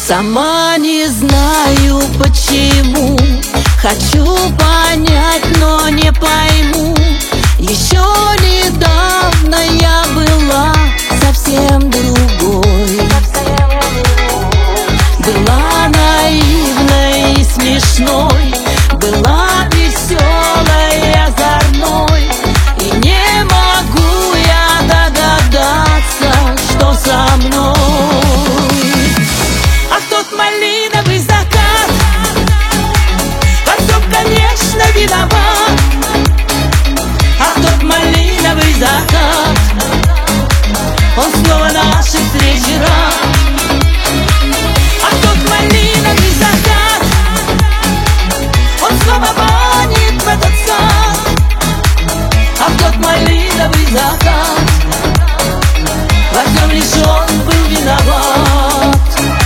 Сама не знаю почему, хочу понять, но не пойму. Еще недавно я была совсем другой. Была наивной и смешной, была веселой и озорной. И не могу я догадаться, что со мной. А в тот малиновый закат во всем, конечно, виноват. А в тот малиновый закат он снова наши встречи рад. А в тот малиновый закат он снова манит в этот сад. А в тот малиновый закат во всем лишь он был виноват.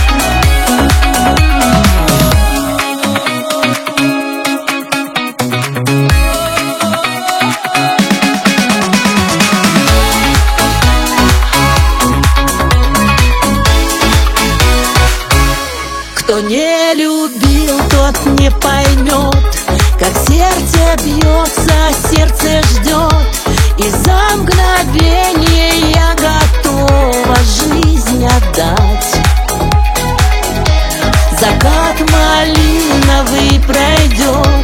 Кто не любил, тот не поймет, как сердце бьется, сердце ждет. И за мгновение я готова жизнь отдать. Закат малиновый пройдет,